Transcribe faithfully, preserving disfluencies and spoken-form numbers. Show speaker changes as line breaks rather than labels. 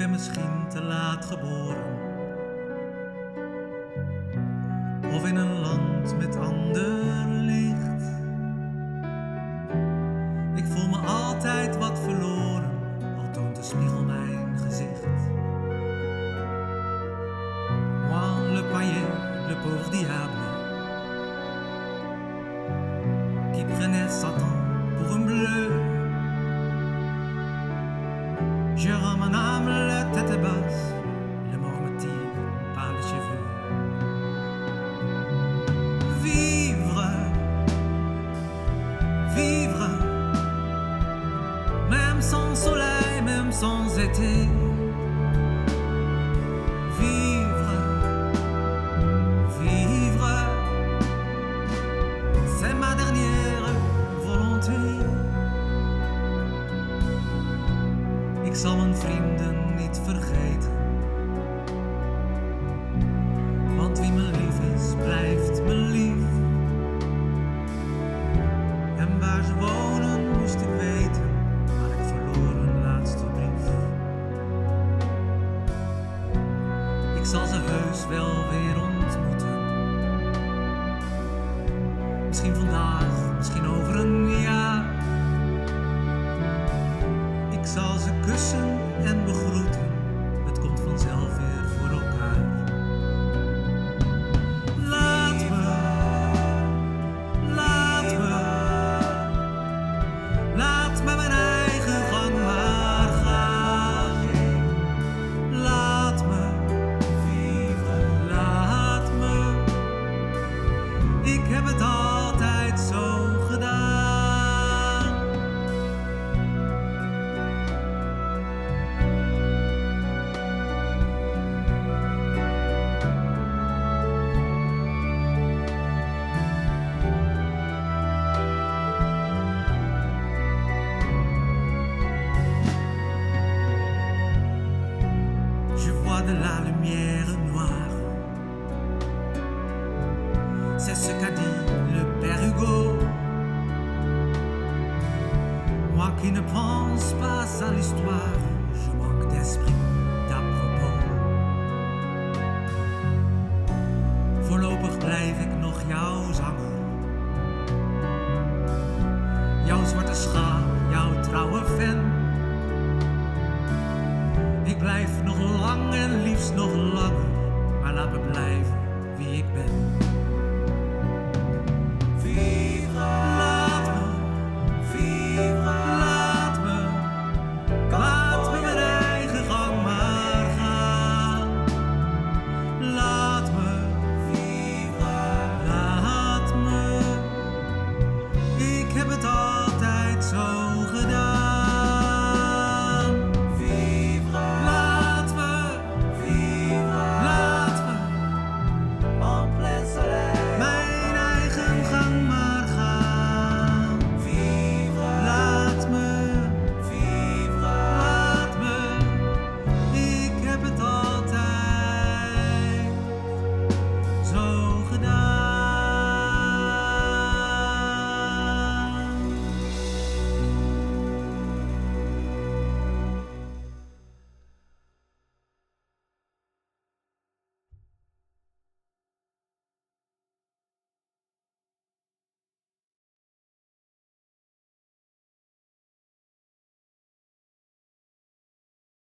ben misschien te laat geboren. Of in een land met ander licht. Ik voel me altijd wat verloren, al toont de spiegel mijn gezicht. Moi, le païen, le pauvre diable, qui prenait Satan pour un bleu. Je rends mon âme la tête basse, le mort me tire par les cheveux. Vivre, vivre, même sans soleil, même sans été. Vivre, vivre, c'est ma dernière volonté. Ik zal mijn vrienden niet vergeten, want wie me lief is, blijft me lief. En waar ze wonen moest ik weten, maar ik verloor hun laatste brief. Ik zal ze heus wel weer ontmoeten, misschien vandaag, misschien over een jaar. Ik zal ze kussen en begroeten, het komt vanzelf weer voor elkaar. Laat me, laat me, laat me mijn eigen gang maar gaan. Laat me, laat me, ik heb het altijd zo gedaan. De la lumière noire, c'est ce qu'a dit le père Hugo. Moi qui ne pense pas à l'histoire, je manque d'esprit d'à propos. Voorlopig blijf ik nog jouw zanger, jouw zwarte schaap, jouw trouwe fan. Ik blijf nog lang en liefst nog langer, maar laat me blijven wie ik ben.